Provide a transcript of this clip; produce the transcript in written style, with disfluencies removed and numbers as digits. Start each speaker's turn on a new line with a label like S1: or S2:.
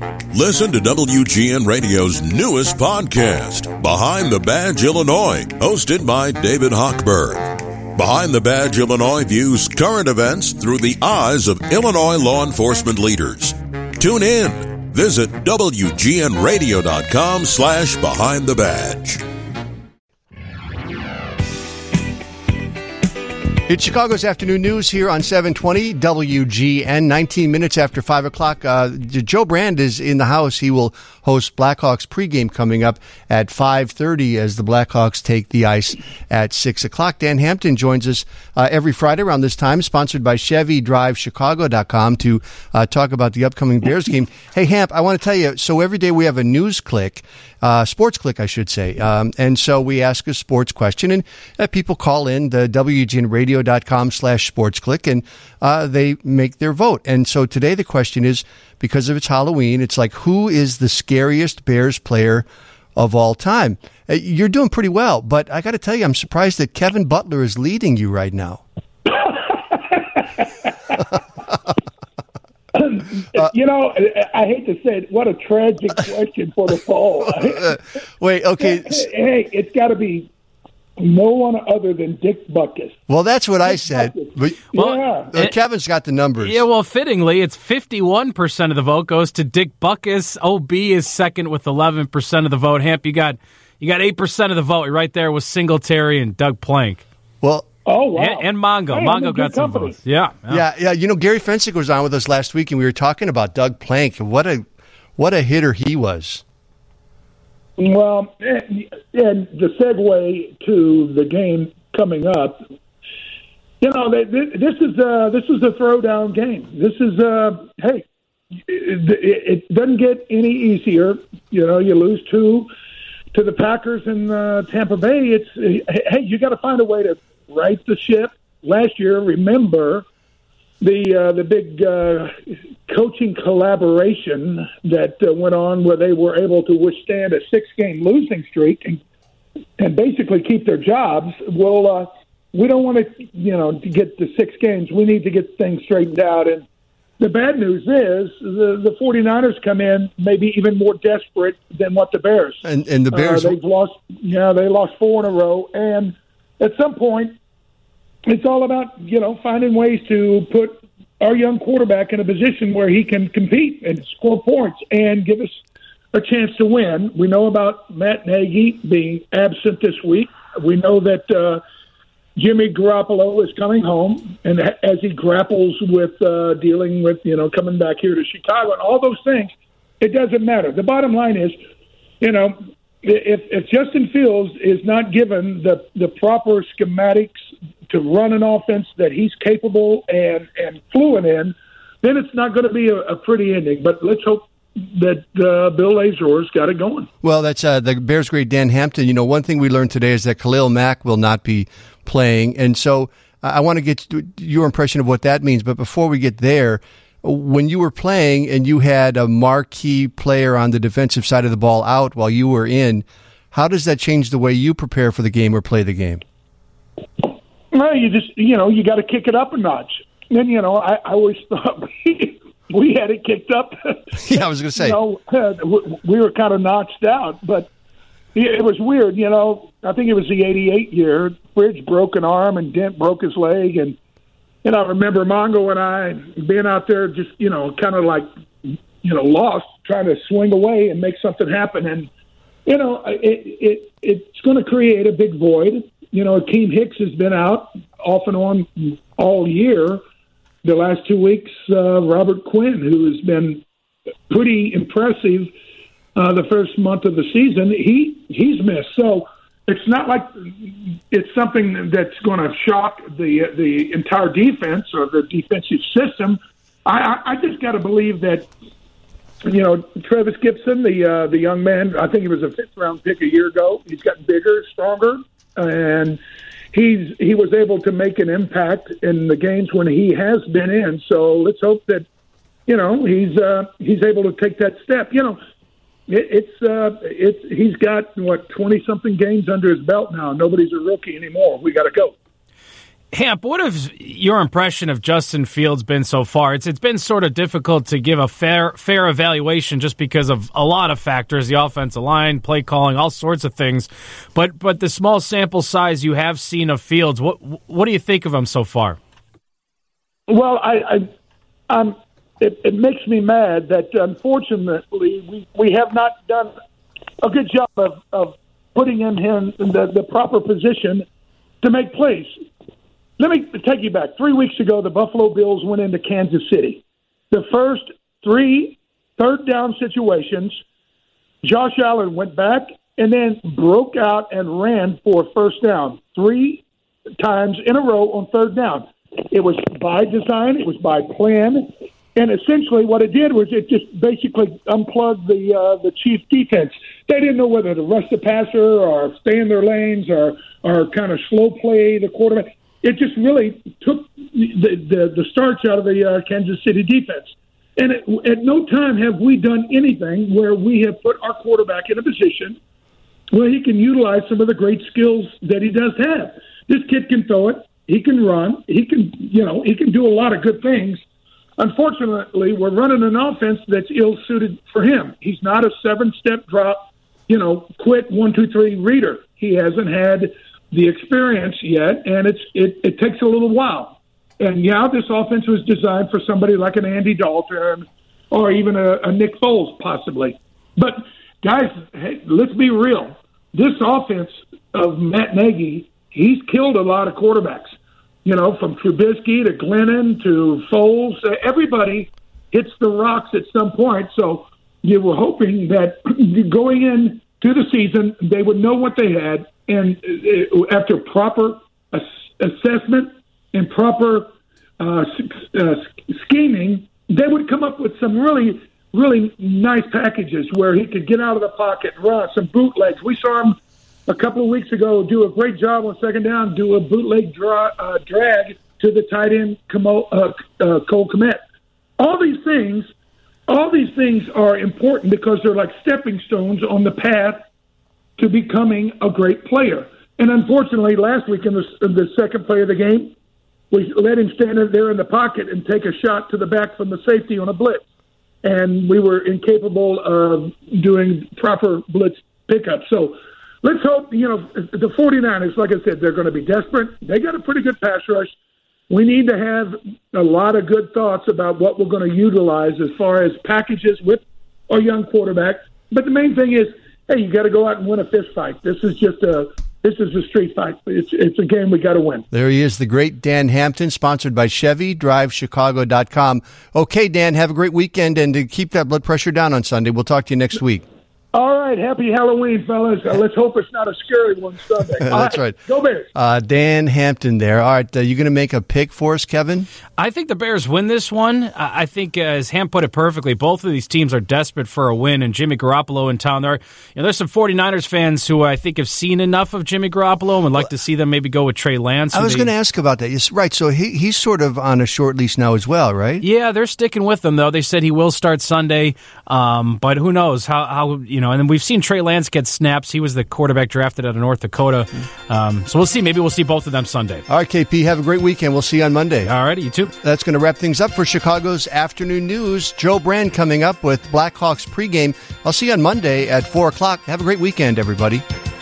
S1: Listen to WGN Radio's newest podcast, Behind the Badge Illinois, hosted by David Hochberg. Behind the Badge Illinois views current events through the eyes of Illinois law enforcement leaders. Tune in. Visit WGNRadio.com/Behind the Badge.
S2: It's Chicago's afternoon news here on 720 WGN, 19 minutes after 5 o'clock. Joe Brand is in the house. He will host Blackhawks pregame coming up at 5:30 as the Blackhawks take the ice at 6 o'clock. Dan Hampton joins us every Friday around this time, sponsored by ChevyDriveChicago.com to talk about the upcoming Bears game. Hey, Hamp, I want to tell you, so every day we have a news click, sports click, I should say. And so we ask a sports question, and people call in the WGNRadio.com/sportsclick, and they make their vote. And so today the question is, because of it's Halloween, it's like, who is the scariest Bears player of all time? You're doing pretty well, but I got to tell you, I'm surprised that Kevin Butler is leading you right now.
S3: I hate to say it, what a tragic question for the poll.
S2: Wait, okay.
S3: Hey, it's got to be no one other than Dick Butkus.
S2: Well, that's what I said. But, Kevin's got the numbers.
S4: Yeah, well, fittingly, it's 51% of the vote goes to Dick Butkus. OB is second with 11% of the vote. Hamp, you got 8% of the vote. You're right there with Singletary and Doug Plank.
S2: Well,
S3: oh, wow.
S4: And Mongo.
S3: Hey,
S4: Mongo got some votes. Yeah.
S2: You know, Gary Fensick was on with us last week, and we were talking about Doug Plank. What a hitter he was.
S3: Well, and the segue to the game coming up, this is a throwdown game. This is it doesn't get any easier. You know, you lose two to the Packers in Tampa Bay. You got to find a way to right the ship. Last year, remember the big coaching collaboration that went on where they were able to withstand a 6-game losing streak and basically keep their jobs. Well, we don't want to get to 6 games. We need to get things straightened out. And the bad news is the 49ers come in maybe even more desperate than what the Bears.
S2: And the Bears
S3: they lost 4 in a row. And at some point, it's all about, finding ways to put our young quarterback in a position where he can compete and score points and give us a chance to win. We know about Matt Nagy being absent this week. We know that Jimmy Garoppolo is coming home, and as he grapples with dealing with, coming back here to Chicago and all those things, it doesn't matter. The bottom line is, if Justin Fields is not given the proper schematics to run an offense that he's capable and fluent in, then it's not going to be a pretty ending. But let's hope that Bill Lazor's got it going.
S2: Well, that's the Bears great Dan Hampton. One thing we learned today is that Khalil Mack will not be playing. And so I want to get your impression of what that means. But before we get there, when you were playing and you had a marquee player on the defensive side of the ball out while you were in, how does that change the way you prepare for the game or play the game?
S3: Well, you just, you got to kick it up a notch. And, I always thought we had it kicked up.
S2: Yeah, I was going to say.
S3: We were kind of notched out, but it was weird. I think it was the 88 year. Bridge broke an arm and Dent broke his leg. And I remember Mongo and I being out there just, kind of like, lost, trying to swing away and make something happen. And, it's going to create a big void. Akeem Hicks has been out off and on all year. The last 2 weeks, Robert Quinn, who has been pretty impressive the first month of the season, he's missed. So it's not like it's something that's going to shock the entire defense or the defensive system. I just got to believe that, Travis Gibson, the young man, I think he was a 5th-round pick a year ago. He's gotten bigger, stronger, and he was able to make an impact in the games when he has been in. So let's hope that he's able to take that step. He's got 20-something games under his belt now. Nobody's a rookie anymore. We got to go.
S4: Hamp, what has your impression of Justin Fields been so far? It's been sort of difficult to give a fair evaluation just because of a lot of factors, the offensive line, play calling, all sorts of things. But the small sample size you have seen of Fields, what do you think of him so far?
S3: Well, it makes me mad that unfortunately we have not done a good job of putting him in the proper position to make plays. Let me take you back. 3 weeks ago, the Buffalo Bills went into Kansas City. The first 3 third-down situations, Josh Allen went back and then broke out and ran for first down 3 times in a row on third down. It was by design. It was by plan. And essentially what it did was it just basically unplugged the Chiefs' defense. They didn't know whether to rush the passer or stay in their lanes or kind of slow play the quarterback. It just really took the starch out of the Kansas City defense. And at no time have we done anything where we have put our quarterback in a position where he can utilize some of the great skills that he does have. This kid can throw it. He can run. He can do a lot of good things. Unfortunately, we're running an offense that's ill-suited for him. He's not a 7-step drop, quick 1, 2, 3 reader. He hasn't had the experience yet, and it takes a little while. And this offense was designed for somebody like an Andy Dalton or even a Nick Foles possibly. But guys, hey, let's be real. This offense of Matt Nagy, he's killed a lot of quarterbacks. From Trubisky to Glennon to Foles, everybody hits the rocks at some point. So you were hoping that going into the season, they would know what they had. And after proper assessment and proper scheming, they would come up with some really, really nice packages where he could get out of the pocket and run some bootlegs. We saw him a couple of weeks ago do a great job on second down, do a bootleg drag to the tight end Cole Kmet. All these things are important because they're like stepping stones on the path to becoming a great player. And unfortunately, last week in the second play of the game, we let him stand there in the pocket and take a shot to the back from the safety on a blitz. And we were incapable of doing proper blitz pickup. So let's hope, the 49ers, like I said, they're going to be desperate. They got a pretty good pass rush. We need to have a lot of good thoughts about what we're going to utilize as far as packages with our young quarterback. But the main thing is, hey, you got to go out and win a fist fight. This is a street fight. It's a game we got to win.
S2: There he is, the great Dan Hampton, sponsored by Chevy, DriveChicago.com. Okay, Dan, have a great weekend, and to keep that blood pressure down on Sunday. We'll talk to you next week.
S3: All right. Happy Halloween, fellas. Let's hope it's not a scary one Sunday.
S2: That's right.
S3: Go Bears.
S2: Dan Hampton there. All right. You going to make a pick for us, Kevin?
S4: I think the Bears win this one. I think, as Hamp put it perfectly, both of these teams are desperate for a win, and Jimmy Garoppolo in town. There's some 49ers fans who I think have seen enough of Jimmy Garoppolo and would like to see them maybe go with Trey Lance.
S2: I was going to ask about that. Yes, right. So he's sort of on a short leash now as well, right?
S4: Yeah, they're sticking with him, though. They said he will start Sunday, but who knows how and then we've seen Trey Lance get snaps. He was the quarterback drafted out of North Dakota. So we'll see. Maybe we'll see both of them Sunday.
S2: All right, KP, have a great weekend. We'll see you on Monday.
S4: All righty, you too.
S2: That's going to wrap things up for Chicago's Afternoon News. Joe Brand coming up with Blackhawks pregame. I'll see you on Monday at 4 o'clock. Have a great weekend, everybody.